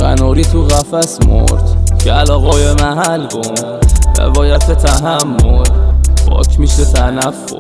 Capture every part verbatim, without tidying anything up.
قناری تو قفس مرد که علاقای محل گم روایت تحمل پاک میشه تنفر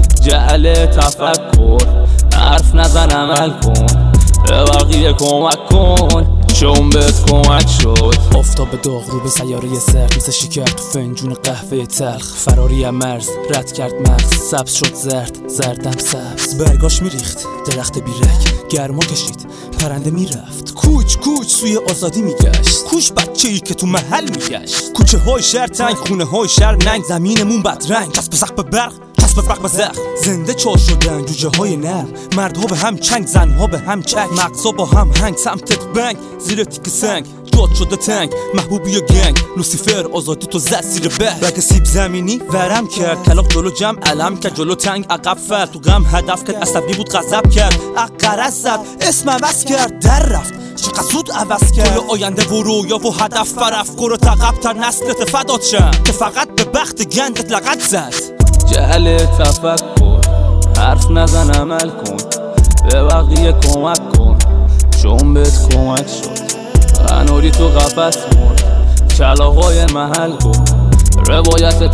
جعل تفکر حرف نزن عمل کن به بقیه کمک کن چون بهت کمک شد. آفتاب داغ رو به سیاره سرد مثل شکر تو فنجون قهوه تلخ فراری مرز رد کرد مغز سبز شد زرد زردم سبز برگاش میریخت درخت بیرک گرما کشید پرنده میرفت کوچ کوچ سوی آزادی میگشت کوش بچه ای که تو محل میگشت کوچه های شهر تنگ خونه های شهر ننگ زمینمون بدرنگ کسب زخ به برق کسب برق به زخ زنده چار شدن جوجه های نر مردها به هم چنگ زنها به هم چنگ مغزا با هم هنگ سمتت بنگ زیر تیک سنگ جات شده تنگ محبوبی و گنگ لوسیفر آزادی تو زد زیر بر برگ سیب زمینی ورم کرد کلاق جلو جمع علم کرد جلو تنگ عقب فرد تو غم هدف کرد عصبی بود غضب کرد عقرز زد اسم عوض کرد در رفت چقدر زود عوض کرد کل آینده و رویا و هدف فرف کرو تقب تر نسلت فدات شد که فقط به بخت گندت لغت زد. جعل تفکر حرف نزن عمل کن به بقیه کمک کن چون بهت کمک شد. قناری تو قفس مرد کلاغای محل کن روایت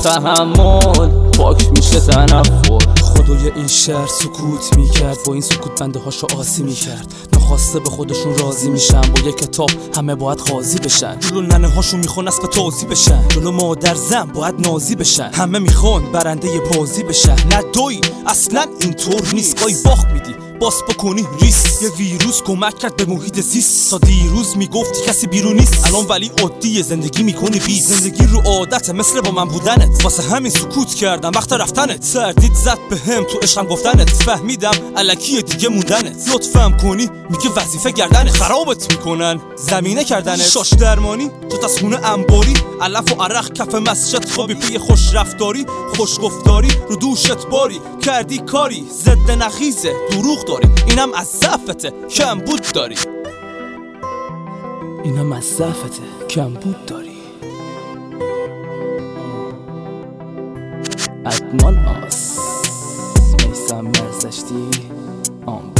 تحمل پاک میشه تنفر. خدای این شهر سکوت میکرد با این سکوت بنده هاشو آسی میکرد نخواسته به خودشون راضی میشن با یک کتاب همه باید قاضی بشن جلو ننه هاشون میخوان اسب تازی بشن جلو مادر زن باید نازی بشن همه میخوان برنده بازی بشن نه دوی اصلا اینطور نیست گاهی باخت میدی باس بکنی ریس یه ویروس کمک کرد به محیط زیست تا دیروز میگفتی کسی بیرون نیست الان ولی عادیه زندگی میکنی بیس زندگی رو عادت مثل با من بودنت واسه همین سکوت کردم وقت رفتنت سردید زد به هم تو عشقم گفتنت فهمیدم الکی دیگه موندنت لطفم کنی میگه وظیفه گردنت خرابت میکنن زمینه کردنت شاش درمانی جات از خونه انباری علف و عرق کف مسجد خوابی پی خوش رفتاری خوش گفتاری رو دوشت باری کردی کاری ضد نقیزه دروغ داری اینم از ضعفته کم بود داری اینم از ضعفته کم بود داری. ادمان آس میسم مرزشتی آم